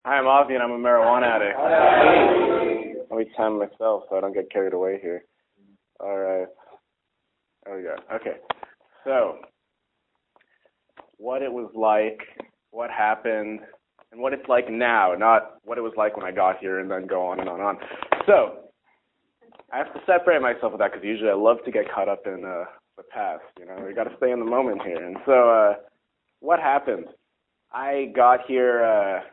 Hi, I'm Avi, and I'm a marijuana addict. Let me time myself so I don't get carried away here. All right. There we go. Okay. So, what it was like, what happened, and what it's like now, not what it was like when I got here and then go on and on and on. So, I have to separate myself with that because usually I love to get caught up in the past. You know, we got to stay in the moment here. And so, what happened? I got here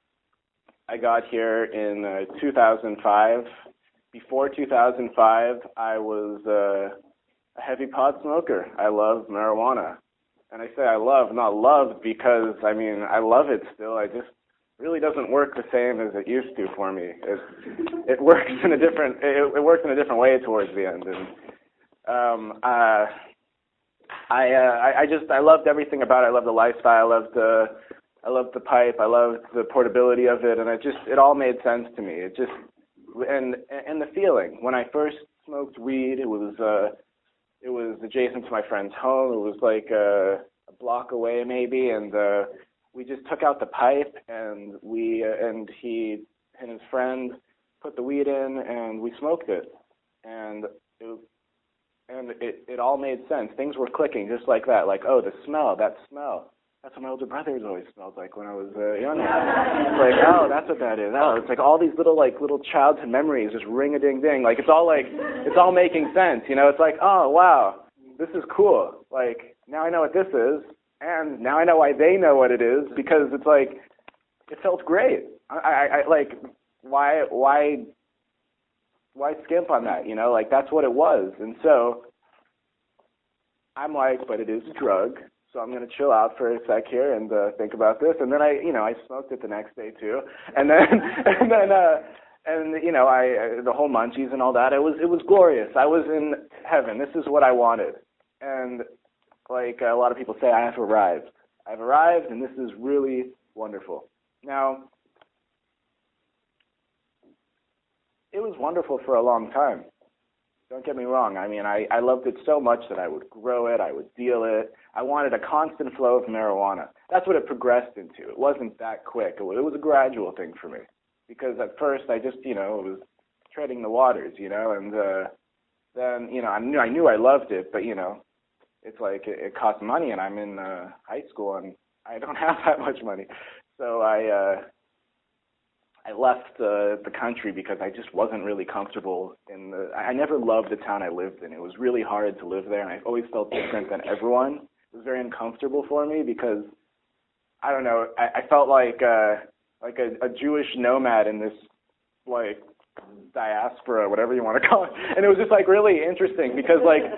in 2005. Before 2005, I was a heavy pot smoker. I love marijuana. And I say I love, not love, because, I mean, I love it still. I just really doesn't work the same as it used to for me. It works in a different way towards the end. And I loved everything about it. I loved the lifestyle. I loved the pipe. I loved the portability of it, and it all made sense to me. And the feeling when I first smoked weed, it was adjacent to my friend's home. It was like a block away maybe, and we just took out the pipe, and he and his friend put the weed in, and we smoked it, and it all made sense. Things were clicking just like that. Like, oh, that smell. That's what my older brothers always smelled like when I was younger. It's like, oh, that's what that is. Oh, it's like all these little childhood memories just ring-a-ding-ding. Like it's all making sense. You know, it's like, oh, wow, this is cool. Like now I know what this is, and now I know why they know what it is, because it's like it felt great. I like why skimp on that? You know, like that's what it was. And so I'm like, but it is a drug. So I'm going to chill out for a sec here and think about this. And then I smoked it the next day too. And then, the whole munchies and all that. It was glorious. I was in heaven. This is what I wanted. And like a lot of people say, I have arrived. I've arrived, and this is really wonderful. Now, it was wonderful for a long time. Don't get me wrong. I mean, I loved it so much that I would grow it, I would deal it. I wanted a constant flow of marijuana. That's what it progressed into. It wasn't that quick. It was a gradual thing for me. Because at first I just, it was treading the waters, and then, I knew I loved it, but, it's like it costs money, and I'm in high school, and I don't have that much money. So I left the country because I just wasn't really comfortable I never loved the town I lived in. It was really hard to live there, and I always felt different than everyone. It was very uncomfortable for me because, I don't know, I felt like a Jewish nomad in this, diaspora, whatever you want to call it. And it was just, really interesting because,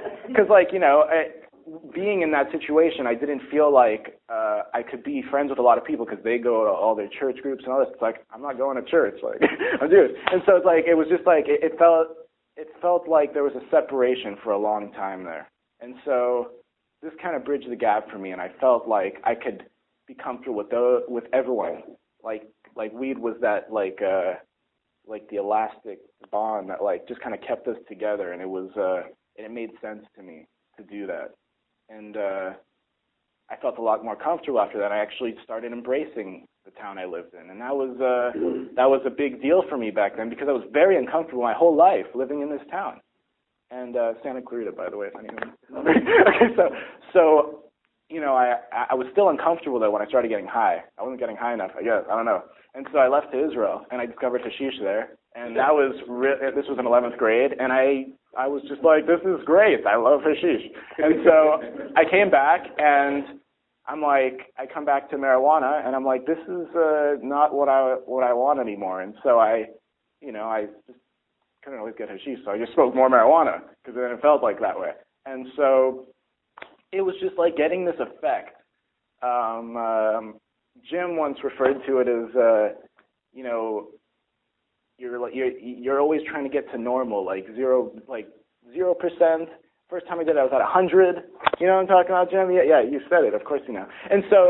being in that situation, I didn't feel like I could be friends with a lot of people because they go to all their church groups and all this. It's like, I'm not going to church. I'm Jewish. And so it's like, it was just it felt like there was a separation for a long time there. And so this kind of bridged the gap for me, and I felt like I could be comfortable with everyone. Like weed was that, the elastic bond that, just kind of kept us together, and it made sense to me to do that. And I felt a lot more comfortable after that. I actually started embracing the town I lived in, and that was a big deal for me back then because I was very uncomfortable my whole life living in this town. And Santa Clarita, by the way, if anyone. Okay, so I was still uncomfortable though when I started getting high. I wasn't getting high enough, I guess. I don't know. And so I left to Israel, and I discovered hashish there, and that was this was in 11th grade, and I was just like, this is great. I love hashish. And so I came back, and I'm like, I come back to marijuana, and I'm like, this is not what I want anymore. And so I just couldn't always get hashish, so I just smoked more marijuana because then it felt like that way. And so it was just like getting this effect. Jim once referred to it as, you're always trying to get to normal, 0%. First time I did it, I was at 100. You know what I'm talking about, Jim? Yeah, you said it. Of course you know. And so,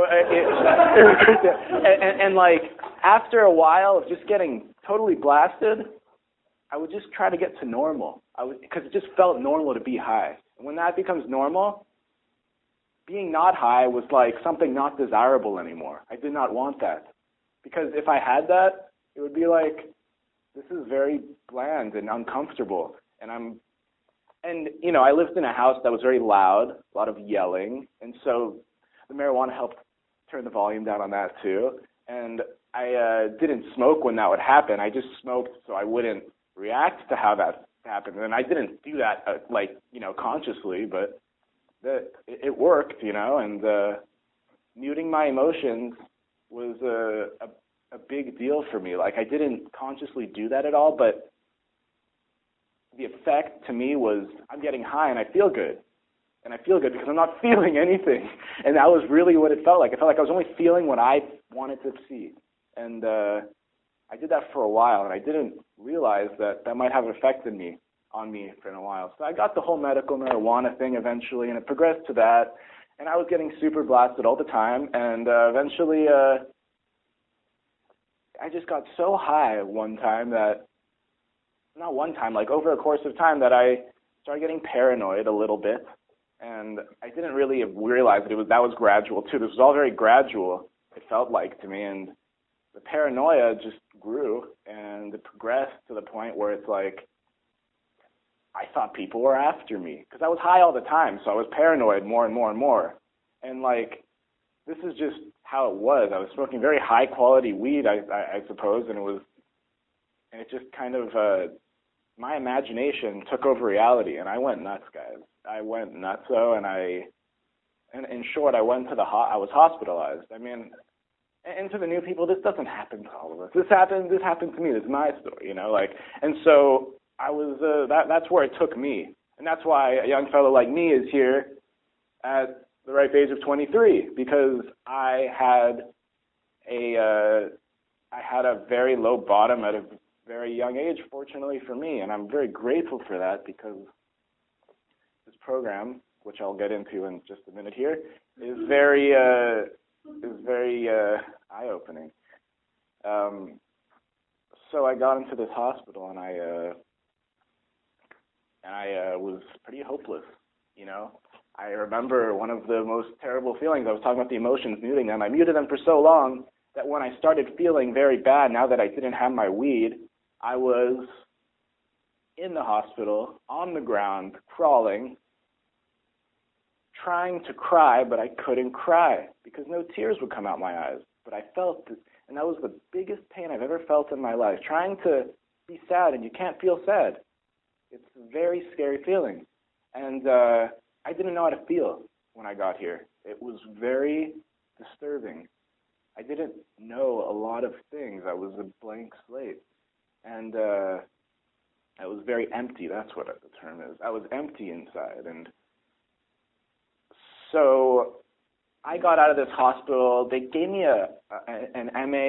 after a while of just getting totally blasted, I would just try to get to normal. Because it just felt normal to be high. And when that becomes normal, being not high was like something not desirable anymore. I did not want that. Because if I had that, it would be like, this is very bland and uncomfortable. And I lived in a house that was very loud, a lot of yelling, and so the marijuana helped turn the volume down on that too. And I didn't smoke when that would happen. I just smoked so I wouldn't react to how that happened. And I didn't do that consciously, but it worked, and muting my emotions was a big deal for me. Like, I didn't consciously do that at all, but the effect to me was I'm getting high and I feel good. And I feel good because I'm not feeling anything. And that was really what it felt like. It felt like I was only feeling what I wanted to see. And I did that for a while, and I didn't realize that might have affected me on me for a while. So I got the whole medical marijuana thing eventually, and it progressed to that. And I was getting super blasted all the time. And eventually I just got so high one time like over a course of time, that I started getting paranoid a little bit. And I didn't really realize that that was gradual too. This was all very gradual, it felt like to me. And the paranoia just grew, and it progressed to the point where it's like I thought people were after me because I was high all the time. So I was paranoid more and more and more. And like, this is just how it was. I was smoking very high quality weed, I suppose, and it just kind of my imagination took over reality, and I went nuts, guys. I went nutso, and in short, I was hospitalized. I mean, and to the new people, this doesn't happen to all of us. This happened to me. This is my story, and so I was, that's where it took me. And that's why a young fellow like me is here at the ripe age of 23, because I had a very low bottom at a very young age, fortunately for me, and I'm very grateful for that, because this program, which I'll get into in just a minute here, is very eye-opening. So I got into this hospital, and I was pretty hopeless, I remember one of the most terrible feelings. I was talking about the emotions, muting them. I muted them for so long that when I started feeling very bad, now that I didn't have my weed, I was in the hospital, on the ground, crawling, trying to cry, but I couldn't cry because no tears would come out my eyes. But I felt it, and that was the biggest pain I've ever felt in my life. Trying to be sad, and you can't feel sad. It's a very scary feeling. And I didn't know how to feel when I got here. It was very disturbing. I didn't know a lot of things. I was a blank slate. And I was very empty. That's what the term is. I was empty inside. And so I got out of this hospital. They gave me an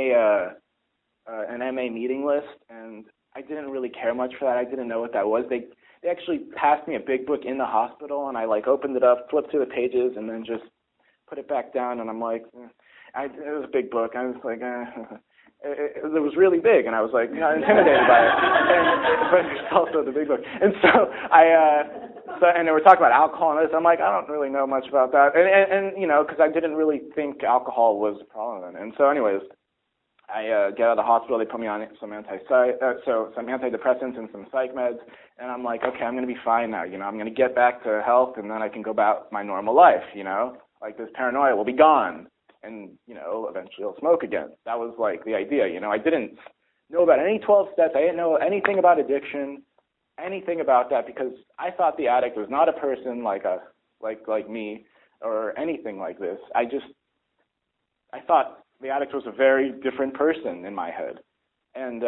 MA meeting list, and I didn't really care much for that. I didn't know what that was. They actually passed me a big book in the hospital, and I opened it up, flipped through the pages, and then just put it back down. And I'm like, it was a big book. I was like, it was really big, and I was like, intimidated by it. But it's also the big book. And so and they were talking about alcohol and this. I'm like, I don't really know much about that, and because I didn't really think alcohol was a problem. And so, anyways, I get out of the hospital. They put me on some antidepressants and some psych meds, and I'm like, okay, I'm going to be fine now. I'm going to get back to health, and then I can go about my normal life. Like this paranoia will be gone, and eventually I'll smoke again. That was like the idea. I didn't know about any 12 steps. I didn't know anything about addiction, anything about that, because I thought the addict was not a person like us, like me, or anything like this. I thought the addict was a very different person in my head. And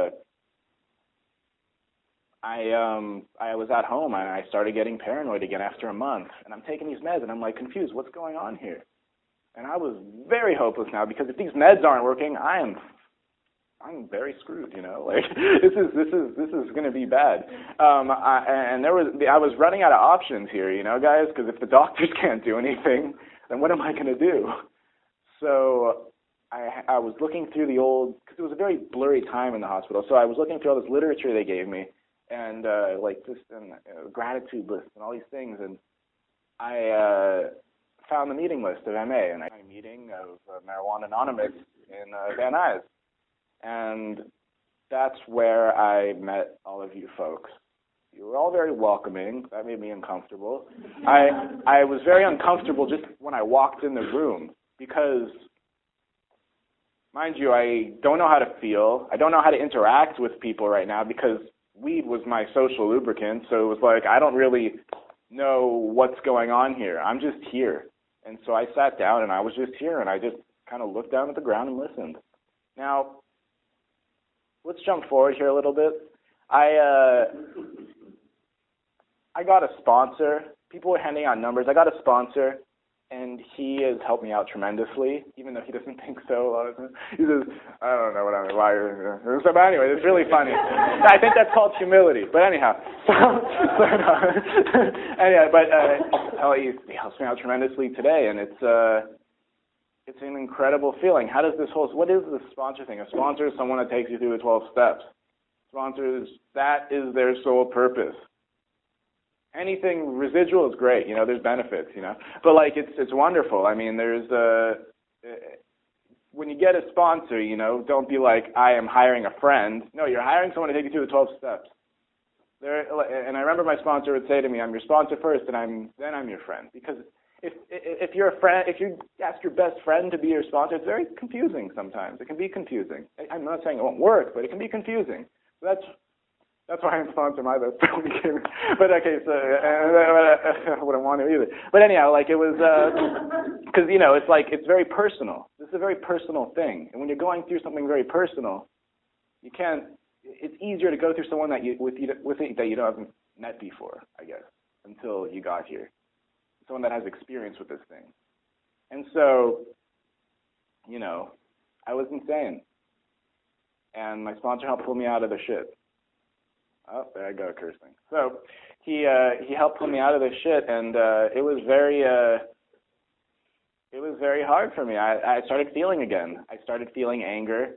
I was at home, and I started getting paranoid again after a month. And I'm taking these meds, and I'm like confused. What's going on here? And I was very hopeless now, because if these meds aren't working, I'm very screwed. This is going to be bad. I was running out of options here, guys, because if the doctors can't do anything, then what am I going to do? So I was looking through because it was a very blurry time in the hospital, so I was looking through all this literature they gave me, and gratitude lists and all these things, and I found the meeting list of MA, and I had a meeting of Marijuana Anonymous, in Van Nuys. And that's where I met all of you folks. You were all very welcoming. That made me uncomfortable. I was very uncomfortable just when I walked in the room because, mind you, I don't know how to feel. I don't know how to interact with people right now because weed was my social lubricant. So it was like, I don't really know what's going on here. I'm just here. And so I sat down and I was just here and I just kind of looked down at the ground and listened. Now, let's jump forward here a little bit. I got a sponsor. People were handing out numbers. I got a sponsor, and he has helped me out tremendously, even though he doesn't think so a lot of times. He says, I don't know what I'm a liar. So, but anyway, it's really funny. I think that's called humility. But anyhow, he helps me out tremendously today, and it's an incredible feeling. How does this what is the sponsor thing? A sponsor is someone that takes you through the 12 steps. Sponsors, that is their sole purpose. Anything residual is great, there's benefits, but like it's wonderful. I mean, there's when you get a sponsor, don't be like, I am hiring a friend. No, you're hiring someone to take you through the 12 steps. And I remember my sponsor would say to me, I'm your sponsor first, and then I'm your friend. Because if you're a friend, if you ask your best friend to be your sponsor, it's very confusing sometimes. It can be confusing. I'm not saying it won't work, but it can be confusing. So that's why I'm sponsoring my best friend. But okay, so I wouldn't want to either. But anyhow, like it was, because it's like it's very personal. This is a very personal thing, and when you're going through something very personal, you can't. It's easier to go through someone that you haven't met before, I guess, until you got here. Someone that has experience with this thing, and so, I was insane, and my sponsor helped pull me out of the shit. Oh, there I go, cursing. So he helped pull me out of this shit, and it was very hard for me. I started feeling again. I started feeling anger.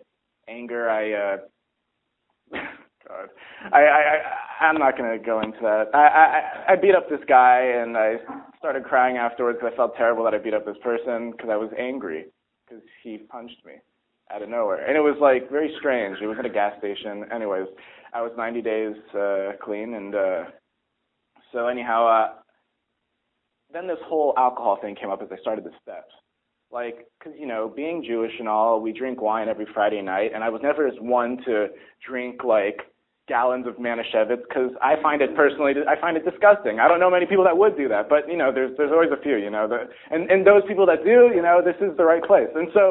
God, I'm not going to go into that. I beat up this guy, and I started crying afterwards because I felt terrible that I beat up this person because I was angry because he punched me out of nowhere. And it was like very strange. It was at a gas station. Anyways, I was 90 days clean, and so anyhow, then this whole alcohol thing came up as I started the steps. Like, because, being Jewish and all, we drink wine every Friday night, and I was never as one to drink, like, gallons of Manischewitz, because I find it disgusting. I don't know many people that would do that, but, there's always a few, and those people that do, this is the right place. And so,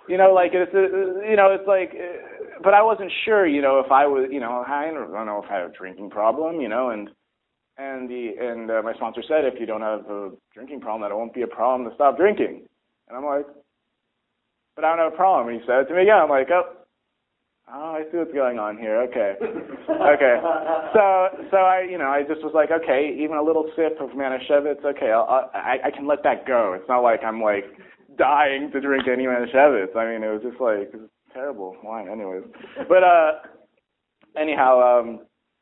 it's like, but I wasn't sure, if I was, I don't know if I have a drinking problem, and my sponsor said, if you don't have a drinking problem, that it won't be a problem to stop drinking. And I'm like, but I don't have a problem. And he said it to me again. I'm like, oh, I see what's going on here. Okay. Okay. So I just was like, okay, even a little sip of Manischewitz, okay, I can let that go. It's not like I'm like dying to drink any Manischewitz. I mean, it was just like, it was terrible wine anyways. But anyhow,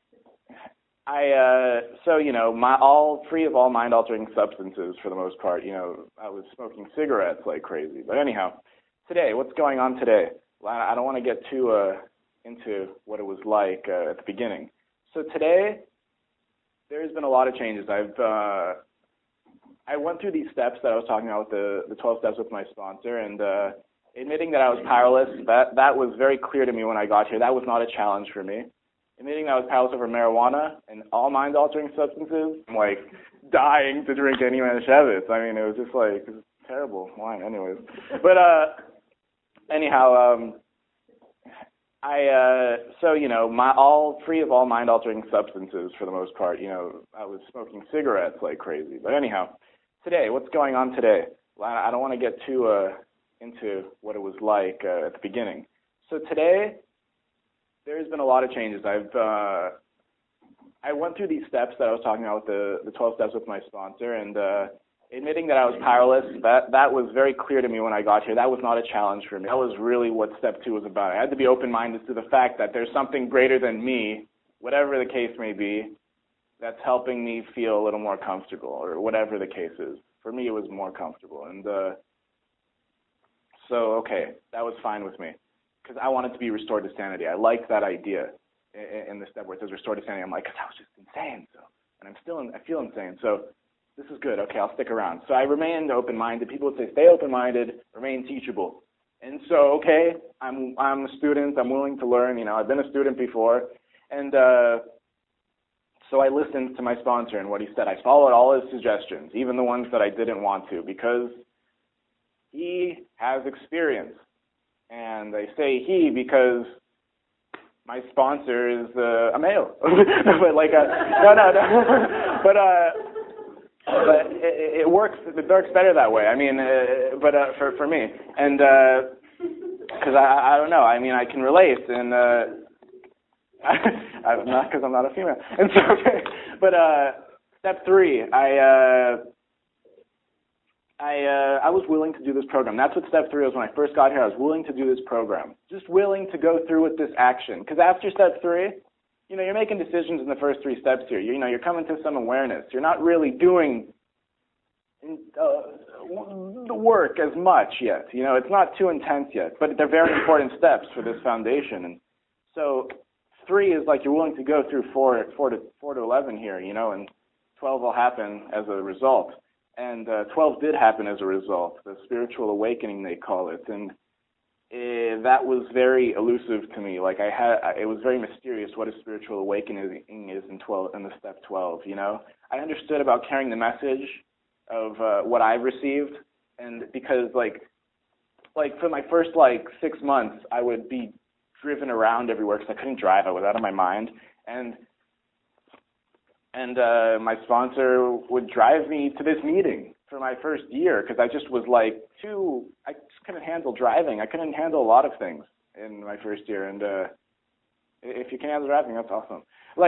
all free of all mind-altering substances for the most part. I was smoking cigarettes like crazy. But anyhow, today, what's going on today? Well, I don't want to get too into what it was like at the beginning. So today, there's been a lot of changes. I went through these steps that I was talking about, the 12 steps with my sponsor, and admitting that I was powerless, that was very clear to me when I got here. That was not a challenge for me. Admitting that I was powerless over marijuana and all mind-altering substances, I'm like dying to drink any Manischewitz. I mean, it was just like, it was terrible wine anyways. But anyhow, all free of all mind-altering substances for the most part. I was smoking cigarettes like crazy. But anyhow, today, what's going on today? Well, I don't want to get too into what it was like at the beginning. So today, there's been a lot of changes. I went through these steps that I was talking about, the 12 steps with my sponsor, and admitting that I was powerless, that was very clear to me when I got here. That was not a challenge for me. That was really what step 2 was about. I had to be open-minded to the fact that there's something greater than me, whatever the case may be, that's helping me feel a little more comfortable, or whatever the case is. For me, it was more comfortable. And so, okay, that was fine with me because I wanted to be restored to sanity. I liked that idea in the step where it says restored to sanity. I'm like, because I was just insane, and I feel insane, so this is good. Okay, I'll stick around. So I remained open-minded. People would say, stay open-minded, remain teachable. And so, okay, I'm a student. I'm willing to learn. I've been a student before. And so I listened to my sponsor and what he said. I followed all his suggestions, even the ones that I didn't want to, because he has experience. And I say he because my sponsor is a male. But but it works. It works better that way. I mean, for me, and because I don't know. I mean, I can relate, and not because I'm not a female. And so, okay. But step 3, I was willing to do this program. That's what step 3 was when I first got here. I was willing to do this program, just willing to go through with this action. Because after step 3. You're making decisions in the first 3 steps here. You're coming to some awareness. You're not really doing the work as much yet. It's not too intense yet, but they're very important steps for this foundation. And so 3 is like you're willing to go through 4 to 11 here, and 12 will happen as a result. And 12 did happen as a result, the spiritual awakening they call it. And that was very elusive to me. Like it was very mysterious what a spiritual awakening is in the step 12. I understood about carrying the message of what I've received, and because like for my first 6 months, I would be driven around everywhere because I couldn't drive. I was out of my mind, and my sponsor would drive me to this meeting for my first year because I just was I just couldn't handle driving. I couldn't handle a lot of things in my first year, and if you can handle driving, that's awesome.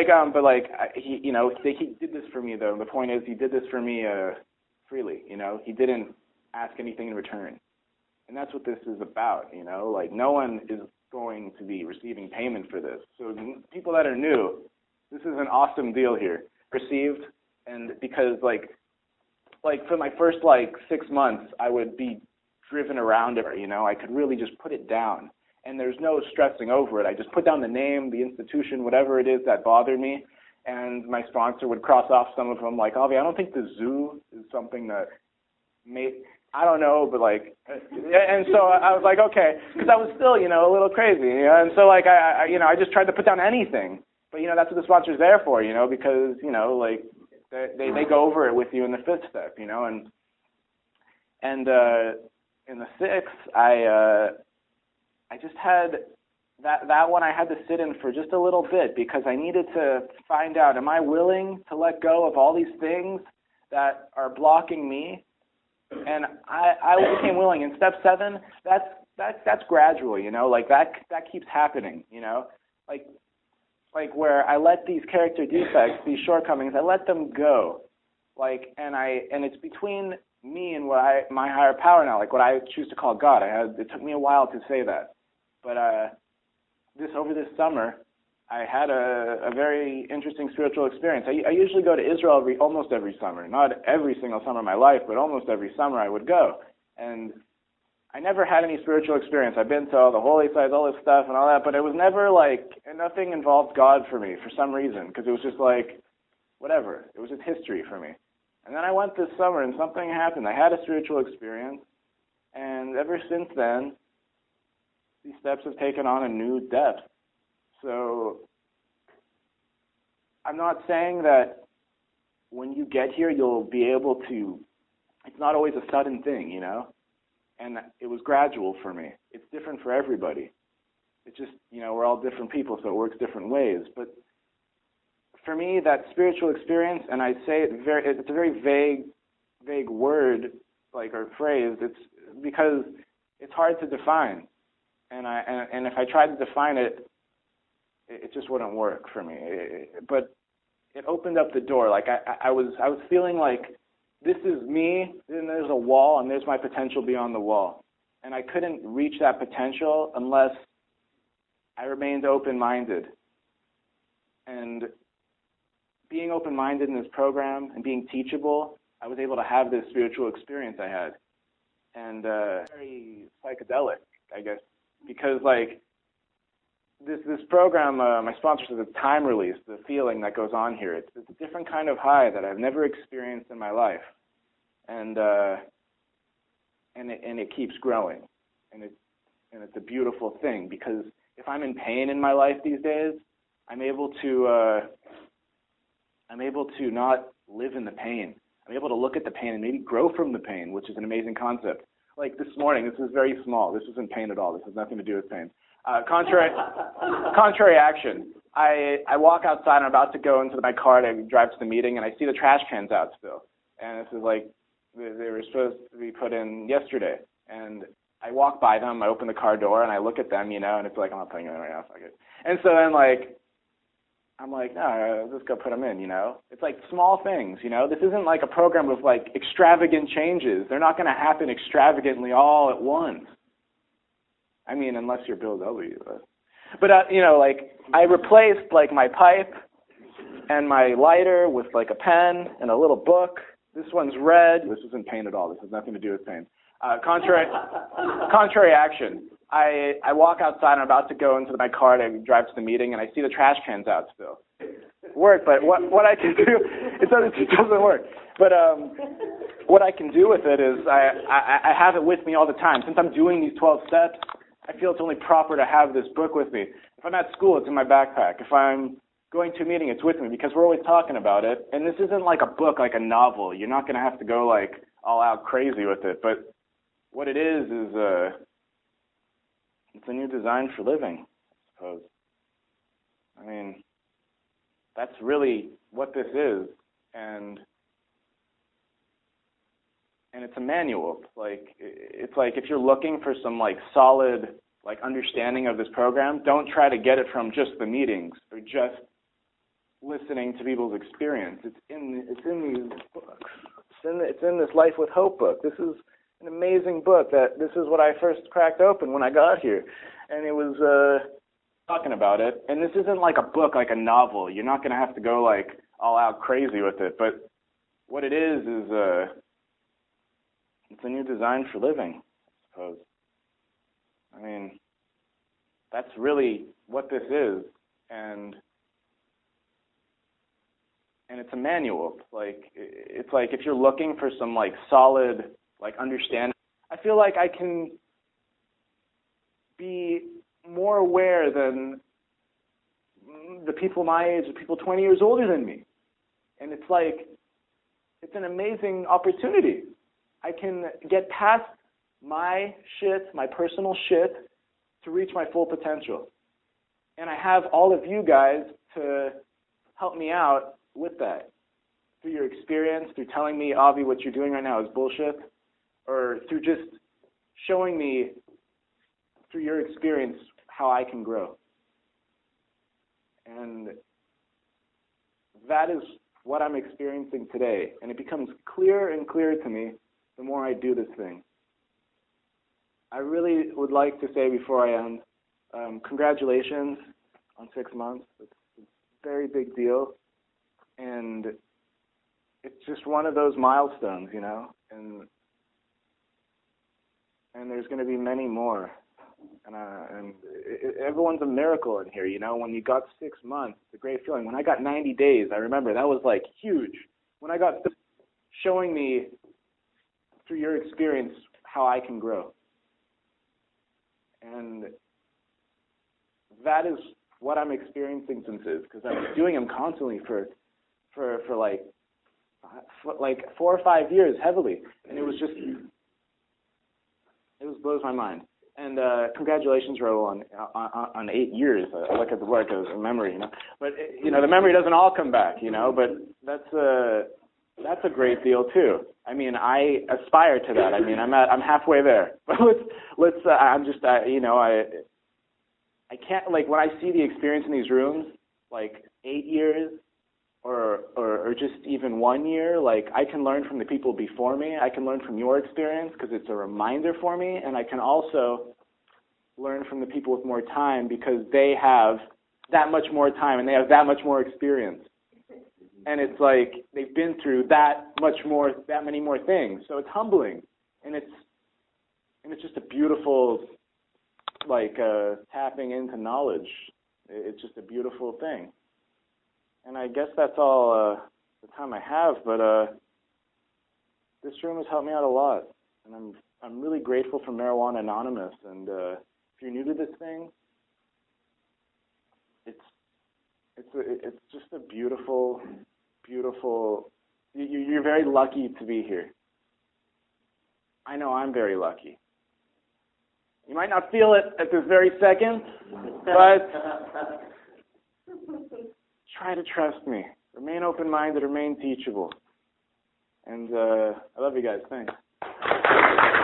He did this for me though. The point is, he did this for me freely. He didn't ask anything in return, and that's what this is about. No one is going to be receiving payment for this. So people that are new, this is an awesome deal here. Received, and because for my first 6 months, I would be driven around it. I could really just put it down, and there's no stressing over it. I just put down the name, the institution, whatever it is that bothered me, and my sponsor would cross off some of them. Like, Avi, I don't think the zoo is something that I don't know, but and so I was like, okay, because I was still, a little crazy, and so I just tried to put down anything. But, that's what the sponsor's there for, because, they go over it with you in the 5th step, and in the 6th, I just had that one I had to sit in for just a little bit because I needed to find out, am I willing to let go of all these things that are blocking me? And I became willing. In step 7, that's gradual, that keeps happening, where I let these character defects, these shortcomings, I let them go, and it's between me and my higher power now, what I choose to call God. It took me a while to say that, but over this summer, I had a very interesting spiritual experience. I usually go to Israel almost every summer, not every single summer of my life, but almost every summer I would go, and I never had any spiritual experience. I've been to all the holy sites, all this stuff and all that, but it was never nothing involved God for me for some reason, because it was just whatever. It was just history for me. And then I went this summer and something happened. I had a spiritual experience, and ever since then, these steps have taken on a new depth. So I'm not saying that when you get here, you'll be able to, it's not always a sudden thing, And it was gradual for me. It's different for everybody. It's just, we're all different people, so it works different ways. But for me, that spiritual experience, and I say it's a very vague word, or phrase. It's because it's hard to define. And if I tried to define it, it just wouldn't work for me. But it opened up the door. I was feeling this is me, then there's a wall, and there's my potential beyond the wall. And I couldn't reach that potential unless I remained open-minded. And being open-minded in this program and being teachable, I was able to have this spiritual experience I had. and very psychedelic, I guess, because like this program, my sponsor says it's time release, the feeling that goes on here. It's a different kind of high that I've never experienced in my life, and it keeps growing, and it's a beautiful thing, because if I'm in pain in my life these days, I'm able to not live in the pain. I'm able to look at the pain and maybe grow from the pain, which is an amazing concept. Like this morning, this is very small. This isn't pain at all. This has nothing to do with pain. Contrary action. I walk outside. I'm about to go into my car to drive to the meeting, and I see the trash cans out still. And this is like they were supposed to be put in yesterday. And I walk by them. I open the car door, and I look at them, and it's like, I'm not putting them in right now. Fuck it. And so then, like, I'm like, no, I'll just go put them in, It's like small things, This isn't like a program of, like, extravagant changes. They're not going to happen extravagantly all at once. I mean, unless you're Bill W. But like, I replaced, like, my pipe and my lighter with, like, a pen and a little book. This one's red. This isn't pain at all. This has nothing to do with pain. Contrary action. I walk outside. I'm about to go into my car to drive to the meeting, and I see the trash cans out still. Work, but what I can do, it doesn't work. But what I can do with it is I have it with me all the time. Since I'm doing these 12 steps, I feel it's only proper to have this book with me. If I'm at school, it's in my backpack. If I'm going to a meeting, it's with me, because we're always talking about it. And this isn't like a book, like a novel. You're not going to have to go like all out crazy with it. But what it is it's a new design for living, I suppose. I mean, that's really what this is, and it's a manual. Like, it's like if you're looking for some like solid like understanding of this program, don't try to get it from just the meetings or just listening to people's experience. It's in these books. It's in this Life with Hope book. This is an amazing book. This is what I first cracked open when I got here, and it was talking about it. And this isn't like a book, like a novel. You're not going to have to go like all out crazy with it. But what it is it's a new design for living, I suppose. I mean, that's really what this is, and it's a manual. Like, it's like if you're looking for some like solid like understanding, I feel like I can be more aware than the people my age, the people 20 years older than me. And it's like, it's an amazing opportunity. I can get past my shit, my personal shit, to reach my full potential. And I have all of you guys to help me out with that. Through your experience, through telling me, Avi, what you're doing right now is bullshit, or through just showing me, through your experience, how I can grow. And that is what I'm experiencing today. And it becomes clearer and clearer to me the more I do this thing. I really would like to say before I end, congratulations on 6 months. It's a very big deal. And it's just one of those milestones, and there's going to be many more. And everyone's a miracle in here, When you got 6 months, it's a great feeling. When I got 90 days, I remember that was like huge. When I got showing me through your experience how I can grow. And that is what I'm experiencing since because I was doing them constantly for like 4 or 5 years heavily, and it blows my mind. And congratulations, Raul, on 8 years. I look at the work as a memory, But the memory doesn't all come back, But that's a great deal too. I mean, I aspire to that. I mean, I'm halfway there. But I can't, like, when I see the experience in these rooms, like 8 years or just even 1 year, like, I can learn from the people before me. I can learn from your experience because it's a reminder for me, and I can also learn from the people with more time because they have that much more time and they have that much more experience. And it's like they've been through that many more things. So it's humbling, and it's And it's just a beautiful, tapping into knowledge. It's just a beautiful thing. And I guess that's all the time I have, but this room has helped me out a lot. And I'm really grateful for Marijuana Anonymous. And if you're new to this thing, it's just a beautiful, beautiful. You're very lucky to be here. I know I'm very lucky. You might not feel it at this very second, but try to trust me. Remain open-minded, remain teachable. And I love you guys. Thanks.